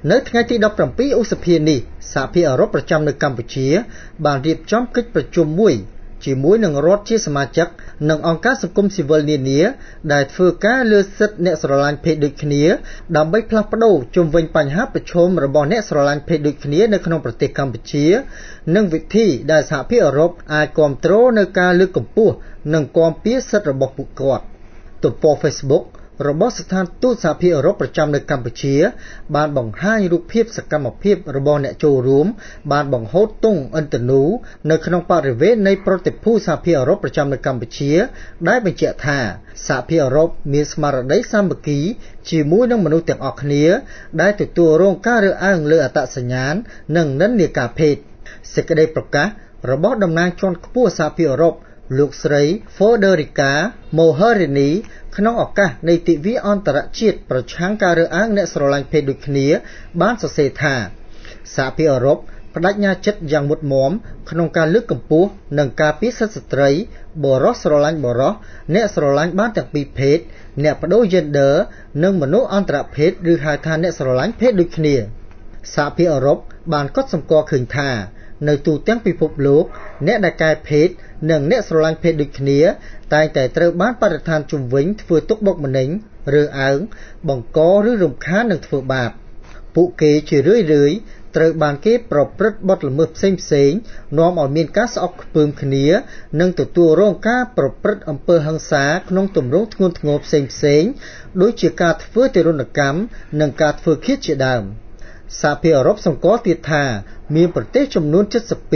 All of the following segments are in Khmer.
នៅថ្ងៃទី17ឧសភានេះសហភាពអឺរ៉ុបប្រចាំនៅកម្ពុជាបានរៀបចំកិច្ចប្រជុំមួយជាមួយនឹងរដ្ឋជាសមាជិកនិងអង្គការសង្គមស៊ីវិលនានាដែលធ្វើការលើសិទ្ធិអ្នកស្រឡាញ់ភេទដូចគ្នាដើម្បីផ្លាស់ប្ដូរជុំវិញបញ្ហាប្រឈមរបស់អ្នកស្រឡាញ់ភេទដូចគ្នានៅក្នុងប្រទេសកម្ពុជានិងវិធីដែលសហភាពអឺរ៉ុបអាចគាំទ្រនៅការលើកកម្ពស់និងគាំពារសិទ្ធិរបស់ពួកគាត់ទំព័រ Facebook របស់ស្ថានទូតសហភាពអឺរ៉ុបប្រចាំនៅកម្ពុជាបានបង្ហាញរូបភាពសកម្មភាពរបស់អ្នកចូលរួមបានបង្ហូតទង់ឥន្ទនូនៅក្នុងបរិវេណនៃប្រតិភូសហភាពអឺរ៉ុបប្រចាំនៅកម្ពុជាដែលបញ្ជាក់ថាសហភាពអឺរ៉ុបមានស្មារតីសាមគ្គីជាមួយនឹងមនុស្សទាំងអស់គ្នាដែលទទួលរងការរើសអើងលើអត្តសញ្ញាណនិងនិន្នាការភេទសេចក្តីប្រកាសរបស់តំណាងជាន់ខ្ពស់សហភាពអឺរ៉ុបលោកស្រី Federica Mogherini ក្នុងឱកាសនៃទិវាអន្តរជាតិប្រឆាំងការរើសអើងអ្នកស្រឡាញ់ភេទដូចគ្នាបានសរសេរថាសហភាពអឺរ៉ុបបដិញ្ញាចិត្តយ៉ាងមុតមាំក្នុងការលើកកម្ពស់និងការពារសិទ្ធិស្ត្រីបរិសុទ្ធស្រឡាញ់បរិសុទ្ធអ្នកស្រឡាញ់បានទាំងពីរភេទអ្នកបដូរ gender និងមនុស្សអន្តរភេទឬហៅថាអ្នកស្រឡាញ់ភេទដូចគ្នាសហភាពអឺរ៉ុបបានកត់សម្គាល់ឃើញថានៅទូទាំងពិភពលោកអ្នកដែលកែភេទនិងអ្នកស្រឡាញ់ភេទដូចគ្នាតែងតែត្រូវបានបរិស្ថានជុំវិញធ្វើទុកបុកម្នេញរើសអើងបង្កឬរំខាននឹងធ្វើបាបពួកគេជារឿយៗត្រូវបានគេប្រព្រឹត្តបទល្មើសផ្សេងៗនាំឲ្យមានការស្អប់ខ្ពើមគ្នានិងទទួលរងការប្រព្រឹត្តអំពើហិង្សាក្នុងទម្រង់ធ្ងន់ធ្ងរផ្សេងៗដូចជាការធ្វើទារុណកម្មនិងការធ្វើឃាតជាដើមសហភាពអឺរ៉ុបសម្គាល់ទៀតថាមានប្រទេសចំនួន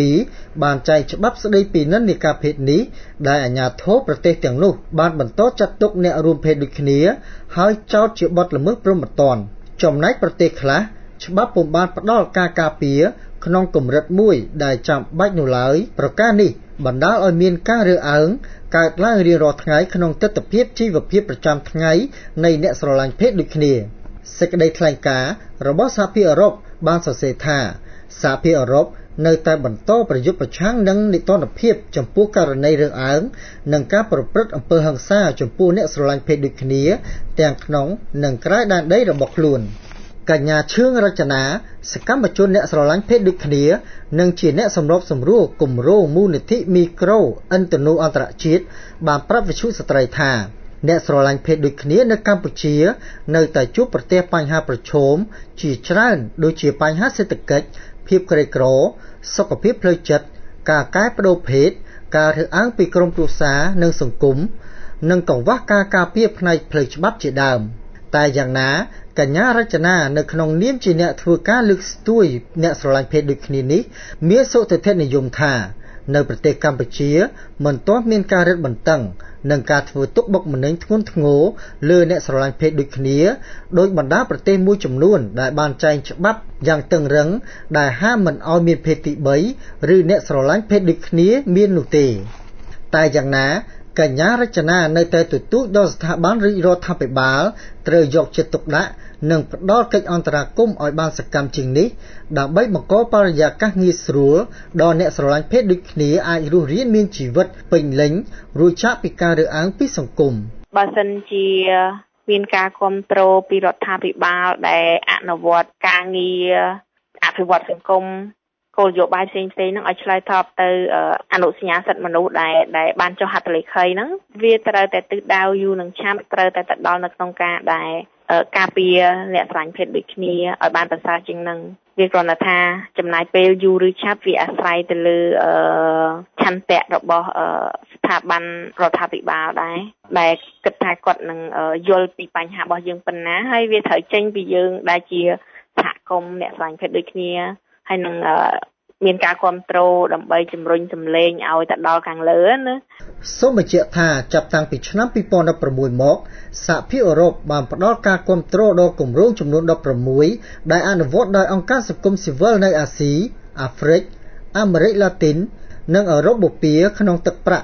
72បានចែងច្បាប់ស្តីពីនិន្នាការភេទនេះដែលអាជ្ញាធរប្រទេសទាំងនោះបានបន្តចាត់ទុកអ្នករួមភេទដូចគ្នាហើយចោទជាបទល្មើសព្រហ្មទណ្ឌចំណែកប្រទេសខ្លះច្បាប់ពុំបានផ្ដល់ការការពារក្នុងកម្រិតមួយដែលចាំបាច់នោះឡើយប្រការនេះបណ្ដាលឲ្យមានការរើសអើងកើតឡើងរៀងរាល់ថ្ងៃក្នុងទិដ្ឋភាពជីវភាពប្រចាំថ្ងៃនៃអ្នកស្រឡាញ់ភេទដូចគ្នាសេចក្តីថ្លែងការណ៍របស់សហភាពអឺរ៉ុបបានសរសេរថាសហភាពអឺរ៉ុបនៅតែបន្តប្រយុទ្ធប្រឆាំងនឹងនីតិរដ្ឋភាពចំពោះករណីរើសអើងនិងការប្រព្រឹត្តអំពើហិង្សាចំពោះអ្នកស្រឡាញ់ភេទដូចគ្នាទាំងក្នុងនិងក្រៅដែនដីរបស់ខ្លួនកញ្ញាឈឿងរចនាសកម្មជនអ្នកស្រឡាញ់ភេទដូចគ្នានិងជាអ្នកសម្របសម្រួលគម្រោងមូលនិធិមីក្រូឥន្ទនូអន្តរជាតិបានប្រាប់វិទ្យុស្ត្រីថាអ្នកស្រឡាញ់ភេទដូចគ្នានៅកម្ពុជានៅតែជួបប្រទះបញ្ហាប្រឈមជាច្រើនដូចជាបញ្ហាសេដ្ឋកិច្ចភាពក្រីក្រសុខភាពផ្លូវចិត្តការកែប្តូរភេទការរើសអើងពីក្រុមគ្រួសារនិងសង្គមនិងកង្វះការការពារផ្នែកផ្លូវច្បាប់ជាដើមតែយ៉ាងណាកញ្ញារចនានៅក្នុងនាមជាអ្នកធ្វើការលើកស្ទួយអ្នកស្រឡាញ់ភេទដូចគ្នានេះមានសុទិដ្ឋិនិយមថានៅប្រទេសកម្ពុជាមិនទាន់មានការរឹតបន្តឹងនិងការធ្វើទុកបុកម្នេញធ្ងន់ធ្ងរលើអ្នកស្រឡាញ់ភេទដូចគ្នាដោយបណ្ដាប្រទេសមួយចំនួនដែលបានចែងច្បាប់យ៉ាងតឹងរ៉ឹងដែលហាមមិនឲ្យមានភេទទី3ឬអ្នកស្រឡាញ់ភេទដូចគ្នាមាននោះទេតែយ៉ាងណាកញ្ញារចនានៅតែទទូចដល់ស្ថាប័នរាជរដ្ឋាភិបាលត្រូវយកចិត្តទុកដាក់និងផ្ដល់កិច្ចអន្តរាគមន៍ឲ្យបានសកម្មជាងនេះដើម្បីបង្កបរិយាកាសងាយស្រួលដល់អ្នកស្រឡាញ់ភេទដូចគ្នាអាចរស់រានមានជីវិតពេញលេញរួចចាកពីការរើសអើងពីសង្គមបើសិនជាមានការគាំទ្រពីរដ្ឋាភិបាលដែលអនុវត្តការងារអភិវឌ្ឍសង្គមគោលនយោបាយផ្សេងៗហ្នឹងឲ្យឆ្លើយតបទៅអនុសញ្ញាសិទ្ធិមនុស្សដែលបានចុះហត្ថលេខីហ្នឹងវាត្រូវតែទិសដៅយូរនឹងឆាប់ត្រូវតែទៅដល់នៅក្នុងការដែលការពារអ្នកស្រឡាញ់ភេទដូចគ្នាឲ្យបានប្រសើរជាងនឹងវាគ្រាន់តែថាចំណាយពេលយូរឬឆាប់វាអាស្រ័យទៅលើឆន្ទៈរបស់ស្ថាប័នរដ្ឋាភិបាលដែលគិតថាគាត់នឹងយល់ពីបញ្ហារបស់យើងប៉ុណ្ណាហើយវាត្រូវចេញពីយើងដែលជាសហគមន៍អ្នកស្រឡាញ់ភេទដូចគ្នាហើយនឹងមានការគ្រប់គ្រងដើម្បីជំរុញសម្លេងឲ្យទៅដល់ខាងលើណាសូមបញ្ជាក់ថាចាប់តាំងពីឆ្នាំ2016មកសហភាពអឺរ៉ុបបានផ្ដល់ការគ្រប់គ្រងដល់គម្រោងចំនួន16ដែលអនុវត្តដោយអង្គការសង្គមស៊ីវិលនៅអាស៊ីអាហ្វ្រិកអាមេរិកឡាទីននិងអឺរ៉ុបបូព៌ាក្នុងទឹកប្រាក់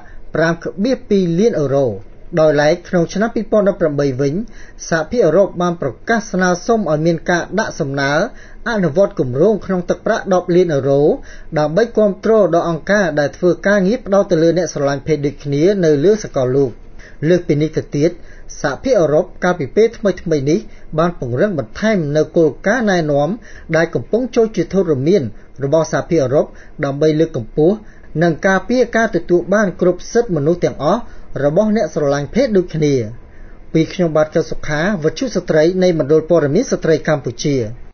5.2 លានអឺរ៉ូដោយឡែកក្នុងឆ្នាំ2018វិញសហភាពអឺរ៉ុបបានប្រកាសស្នើសុំឲ្យមានការដាក់សំណើអនុវត្តគម្រោងក្នុងទឹកប្រាក់10លានអឺរ៉ូដើម្បីគាំទ្រដល់អង្គការដែលធ្វើការងារផ្ដោតទៅលើអ្នកស្រឡាញ់ភេទដូចគ្នានៅលើសកលលោកលើសពីនេះទៅទៀតសហភាពអឺរ៉ុបកាលពីពេលថ្មីៗនេះបានពង្រឹងបន្ថែមនូវគោលការណ៍ណែនាំដែលកំពុងចូលជាធរមានរបស់សហភាពអឺរ៉ុបដើម្បីលើកកម្ពស់និងការពារការទទួលបានគ្រប់សិទ្ធិមនុស្សទាំងអស់របស់អ្នកស្រឡាញ់ភេទដូចគ្នាពីខ្ញុំបាទកឹមសុខាវិទ្យុស្ត្រីនៃមណ្ឌលព័ត៌មានស្ត្រីកម្ពុជា